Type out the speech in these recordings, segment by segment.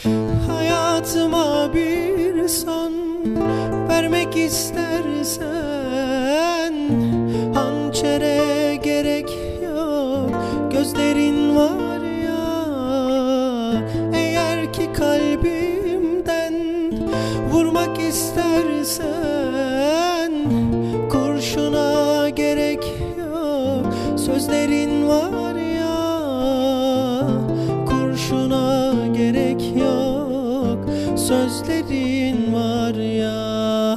Hayatıma bir son vermek istersen, hançere gerek yok, gözlerin var ya. Eğer ki kalbimden vurmak istersen, kurşuna gerek yok, sözlerin var ya. Kurşuna gerek yok, sözlerin var ya.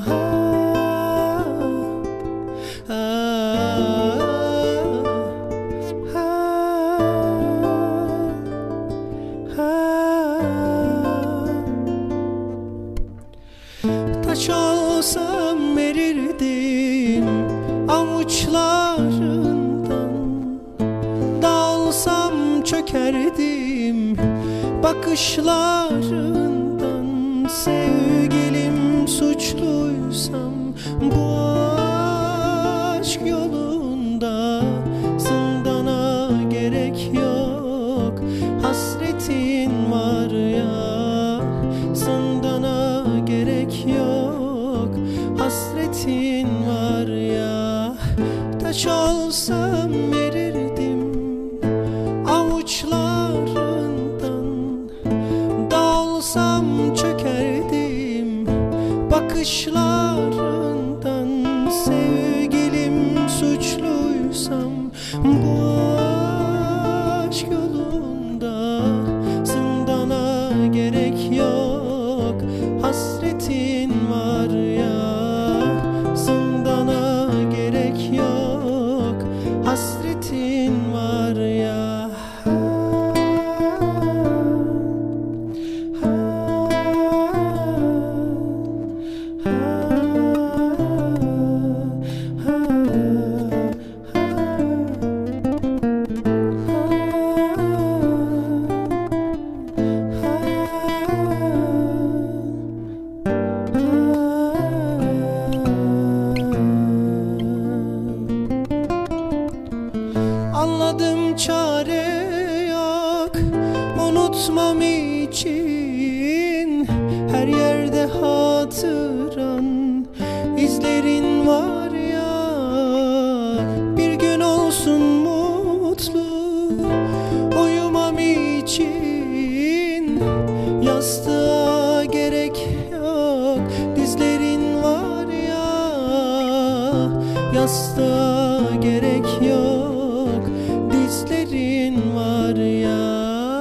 Taş olsam verirdim avuçlarından, dağılsam çökerdim bakışlarından. Sevgilim suçluysam bu aşk yolunda, zindana gerek yok, hasretin var ya. Zindana gerek yok, hasretin var ya. Taş olsam verirdim avuçlarından, dağılsam çökerdim bakışlarından. Sevgilim suçluysam bu aşk yolunda, zindana gerek yok, hasretin var ya. Zindana gerek yok, hasretin var ya. Anladım, çare yok unutmam için. Her yerde hatıran, izlerin var ya. Bir gün olsun mutlu uyumam için. Yastığa gerek yok, dizlerin var ya. Yastığa gerek yok, dizlerin var ya.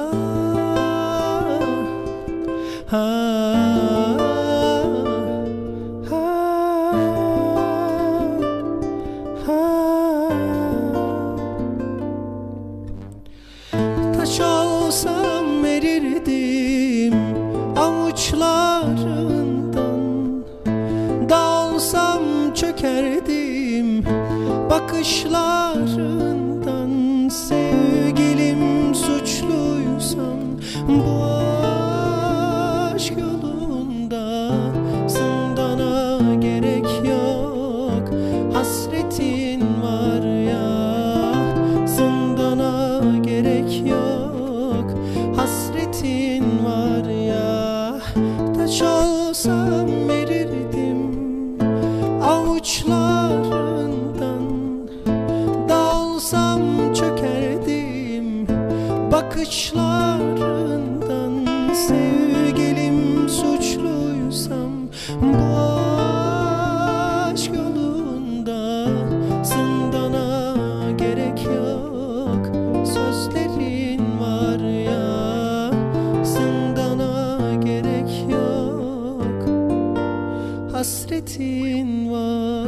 Taş olsam verirdim avuçlarından, dağılsam çökerdim bakışlarından. Sevgilim suçluysam bu aşk yolunda, zindana gerek yok, hasretin var ya. Zindana gerek yok, hasretin var ya. Taş olsam verirdim avuçlarından, dağılsam çökerdim bakışlarından. Sevgilim suçluysam bu aşk yolunda, zindana gerek yok, sözlerin var ya. Zindana gerek yok, hasretin var.